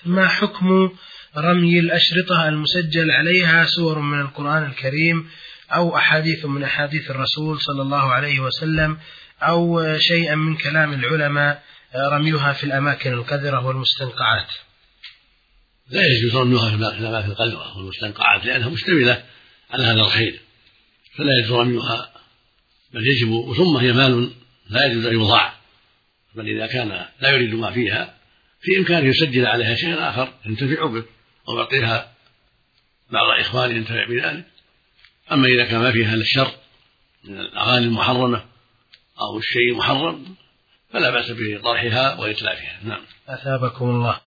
ما حكم رمي الأشرطة المسجل عليها سور من القرآن الكريم أو أحاديث من أحاديث الرسول صلى الله عليه وسلم أو شيئا من كلام العلماء رميها في الأماكن القذرة والمستنقعات؟ لا يجوز رميها في الأماكن القذرة والمستنقعات لأنها مشتملة على هذا الخير، فلا يجوز رميها، بل يجب، ثم هي مال لا يجوز أن يضاع، بل إذا كان لا يريد ما فيها في إمكانه يسجل عليها شيء آخر ينتفع به أو يعطيها بعض إخوانه ينتفع بذلك. أما إذا كان ما فيها إلا الشر من الأغاني المحرمة أو الشيء المحرم فلا بأس بطرحها وإتلافها. نعم. أثابكم الله.